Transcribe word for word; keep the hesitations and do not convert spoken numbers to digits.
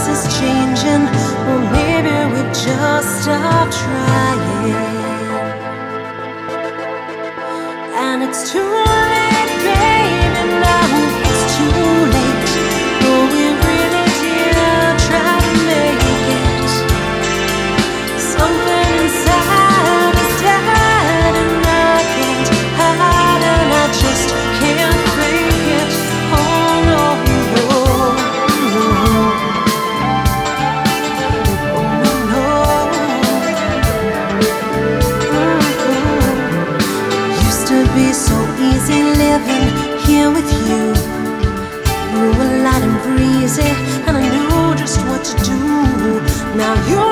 is changing. Well, maybe we just stop trying. And it's too late, baby, now it's too late. But we really did try to make it. Something inside is dead and I can't hide, and I just can't fake it. Oh no, no, no. Oh no, no. Mm-hmm. Used to be so easy living here with you. You were light and breezy, and I knew just what to do. Now you